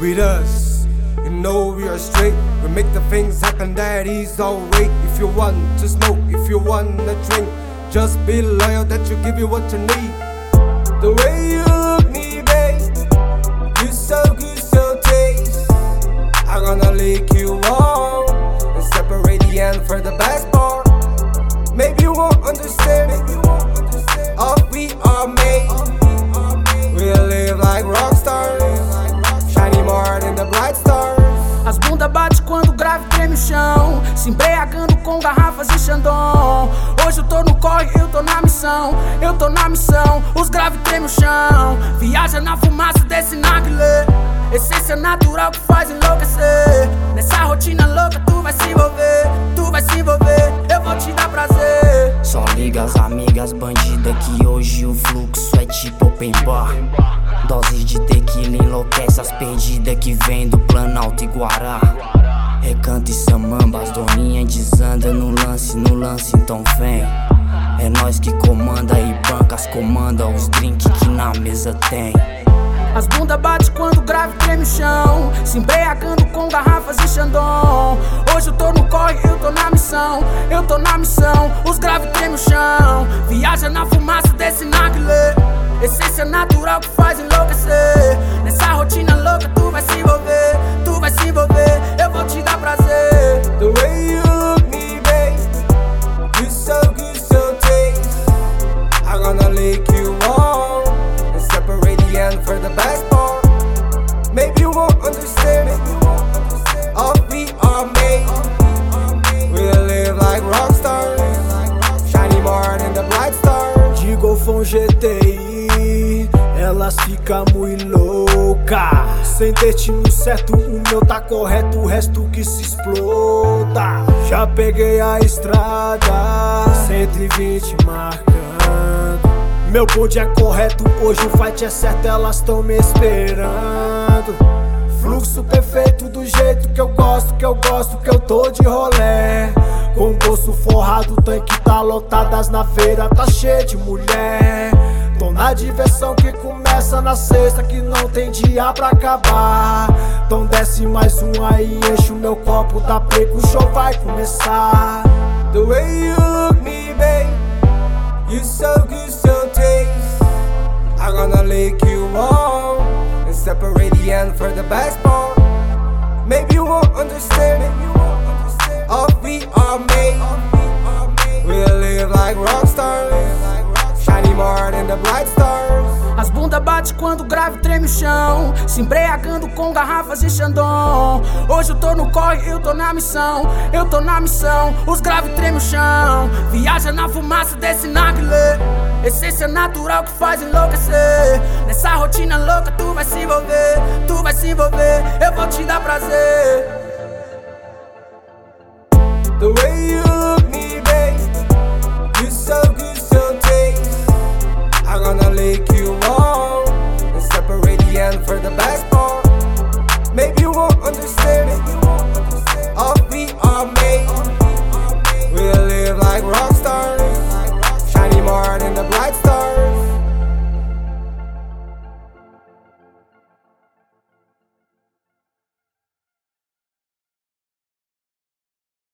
with us. You know we are straight, we make the things happen, that is our way. If you want to smoke, if you want to drink, just be loyal that you give you what you need. The way you look me, babe, you so good, so taste. I'm gonna lick you all and separate the end for the best part. Maybe you won't understand, all we are made. We live like rock stars, shining more than the bright stars. As bunda bate quando o grave treme o chão, se embriagando com garrafas de Chandon. Hoje eu tô no corre, eu tô na missão, eu tô na missão. Os graves tremem o chão, viaja na fumaça desse narguilé. Essência natural que faz enlouquecer. Nessa rotina louca tu vai se envolver, tu vai se envolver, eu vou te dar prazer. Só liga as amigas bandidas que hoje o fluxo é tipo open bar. Doses de tequila enlouquece as perdidas que vem do Planalto e Guará. Recanto e samamba, as doninhas desanda no lance, então vem. É nós que comanda e bancas comanda os drinks que na mesa tem. As bunda bate quando o grave treme o chão, se embriagando com garrafas de Chandon. Hoje eu tô no corre, eu tô na missão, eu tô na missão. Os graves tremem o chão, viaja na fumaça desse narguilé. Essência natural que faz enlouquecer. Nessa rotina louca tu vai se envolver, tu vai se envolver, eu vou te dar prazer. The way you look me, babe, you so good, so taste. I'm gonna lick you all and separate the end for the best part. Maybe you won't understand, all we are made. We live like rock stars, shining more than the bright stars. De Golfão GTI, elas ficam muito louca. Sem destino certo, o meu tá correto, o resto que se exploda. Já peguei a estrada, 120 marcando. Meu bonde é correto, hoje o fight é certo, elas tão me esperando. Fluxo perfeito do jeito que eu gosto, que eu tô de rolé. Com o bolso forrado, o tanque tá lotado, as na feira tá cheio de mulher. Tô na diversão que começa na sexta, que não tem dia pra acabar. Então desce mais um aí, enche o meu copo, dá play que o show vai começar. The way you look me, babe, you so good, so taste. I'm gonna lick you all and separate the end for the best part. Maybe you won't understand, all we are made. We live like rock stars, shining more than the bright stars. As bunda bate quando o grave treme o chão, se embriagando com garrafas de Chandon. Hoje eu tô no corre, eu tô na missão, eu tô na missão. Os graves tremem o chão, viaja na fumaça desse narguilé. Essência natural que faz enlouquecer. Nessa rotina louca tu vai se envolver, tu vai se envolver, eu vou te dar prazer. The way you